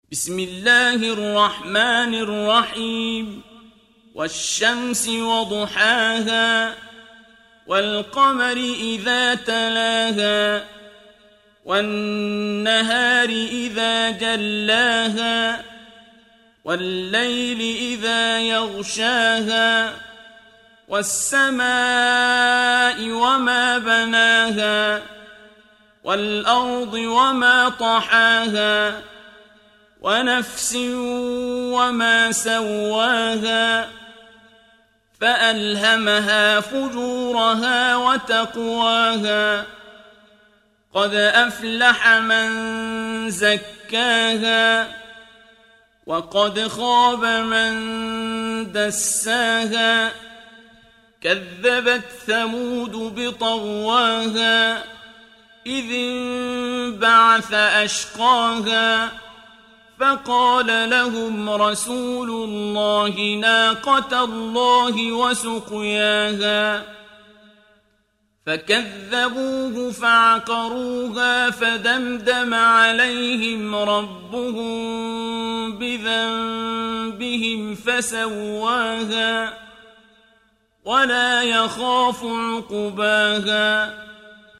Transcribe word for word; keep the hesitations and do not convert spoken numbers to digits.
بسم الله الرحمن الرحيم والشمس وضحاها والقمر إذا تلاها والنهار إذا جلاها والليل إذا يغشاها والسماء وما بناها والأرض وما طحاها ونفس وما سواها فألهمها فجورها وتقواها قد أفلح من زكاها وقد خاب من دساها كذبت ثمود بطغواها إذ انبعث أشقاها فقال لهم رسول الله ناقة الله وسقياها فكذبوه فعقروها فدمدم عليهم ربهم بذنبهم فسواها ولا يخاف عقباها